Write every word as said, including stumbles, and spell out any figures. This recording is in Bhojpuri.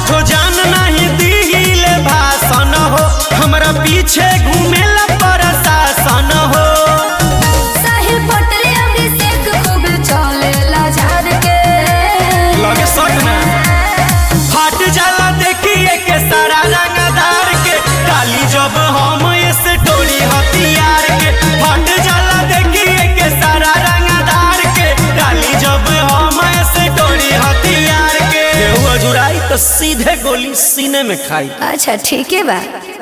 झूठो जान नहीं दिले भाषण हो, हमरा पीछे घूमेला प्रशासन हो। साहिल पटरे अभिषेक खूब चलेला झाड़ के लगे सकना फाट जाला देखिए के सारा रंगदार के, डाली जब हम इस टोली हथियार के। फाट जाला देखिए के सारा रंगदार के, डाली जब हम इस टोली हथियार के। केहू अजुराई तो सीधे गोली सीने में खाई। अच्छा ठीक है बा।